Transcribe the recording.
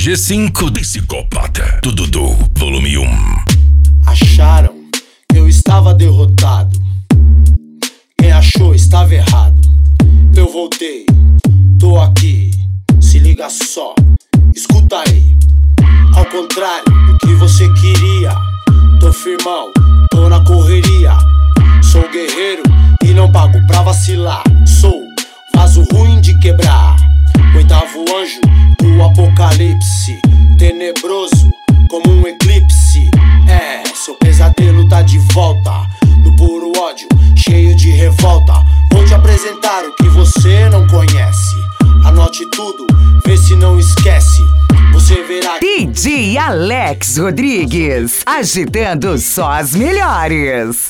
G5 Psicopata. Tudo do volume 1. Acharam que eu estava derrotado. Quem achou estava errado. Eu voltei, tô aqui. Se liga só, escuta aí. Ao contrário do que você queria, tô firmão, tô na correria. Sou guerreiro e não pago pra vacilar. Sou vaso ruim de quebrar, oitavo anjo do apocalipse, tenebroso como um eclipse. É, seu pesadelo tá de volta, no puro ódio, cheio de revolta. Vou te apresentar o que você não conhece. Anote tudo, vê se não esquece. Você verá. DJ Alex Rodrigues, agitando só as melhores.